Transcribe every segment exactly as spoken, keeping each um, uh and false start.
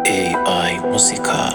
ای آی موسیقا.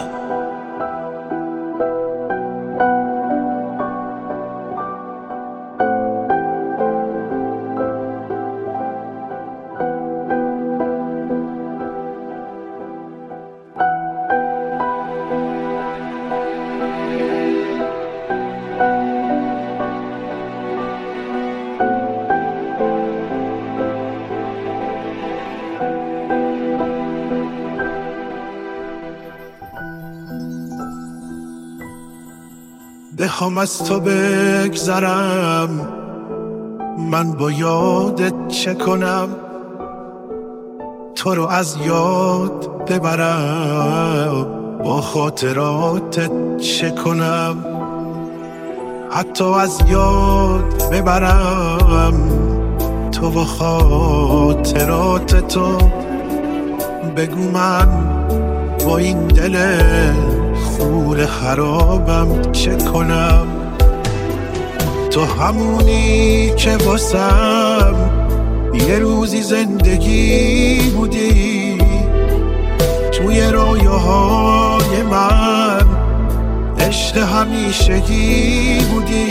بخوام از تو بگذرم، من با یادت چه کنم؟ تو رو از یاد ببرم، با خاطراتت چه کنم؟ حتی از یاد ببرم تو و خاطرات تو، بگو من با این دل خول خرابم چه کنم؟ تو همونی که واسم یه روزی زندگی بودی، توی رویاهای من عشق همیشگی بودی.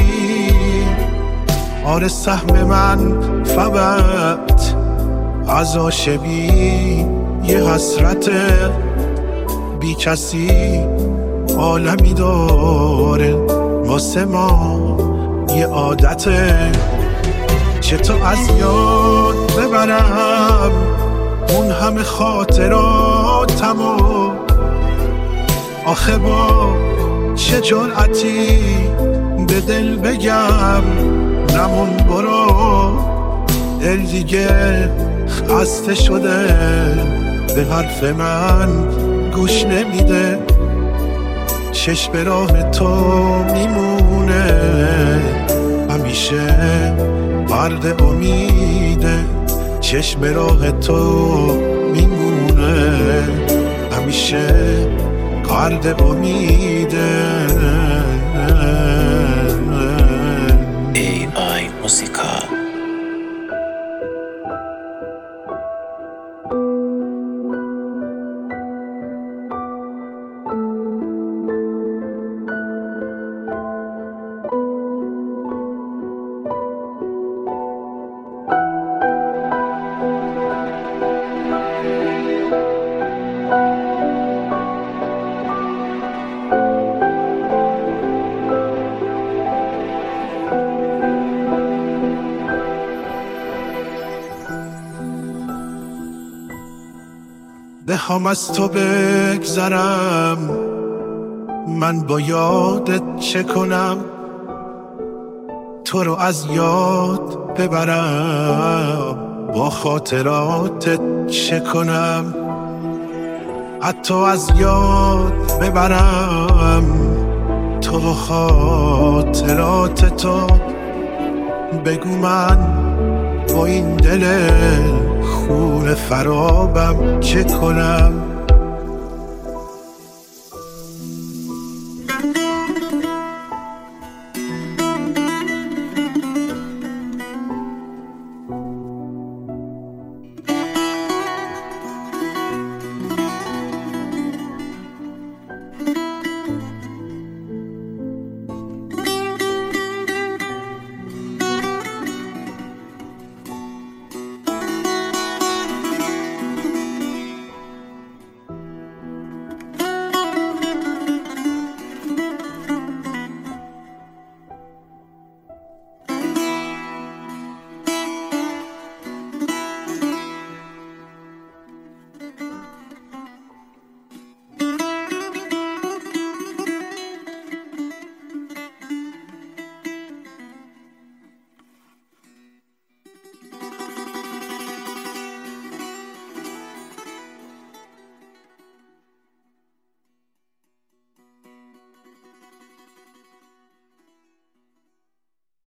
آره سهم من فقط از عاشقی یه حسرته، بی کسی عالمی داره واسه ما یه عادته. چطور از یاد ببرم اون همه خاطراتمو؟ آخه با چه جرأتی به دل بگم نمون برو؟ دل دیگه خسته شده، به حرف من گوش نمیده. چشم به راه تو میمونه همیشه مرد امیده. چشم به راه تو میمونه همیشه مرد امیده. ای آی موسیقا. بخوام از تو بگذرم، من با یادت چه کنم؟ تو رو از یاد ببرم، با خاطراتت چه کنم؟ حتی از یاد ببرم تو و خاطرات تو، بگو من با این دل خون فرابم چه کنم؟